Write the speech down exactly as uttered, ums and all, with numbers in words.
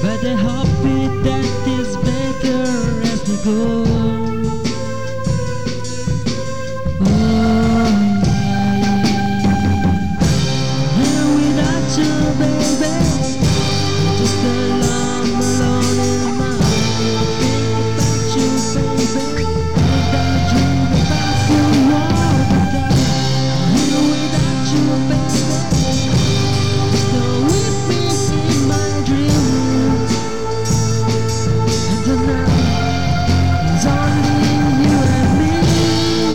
but I hope it that is better as we go.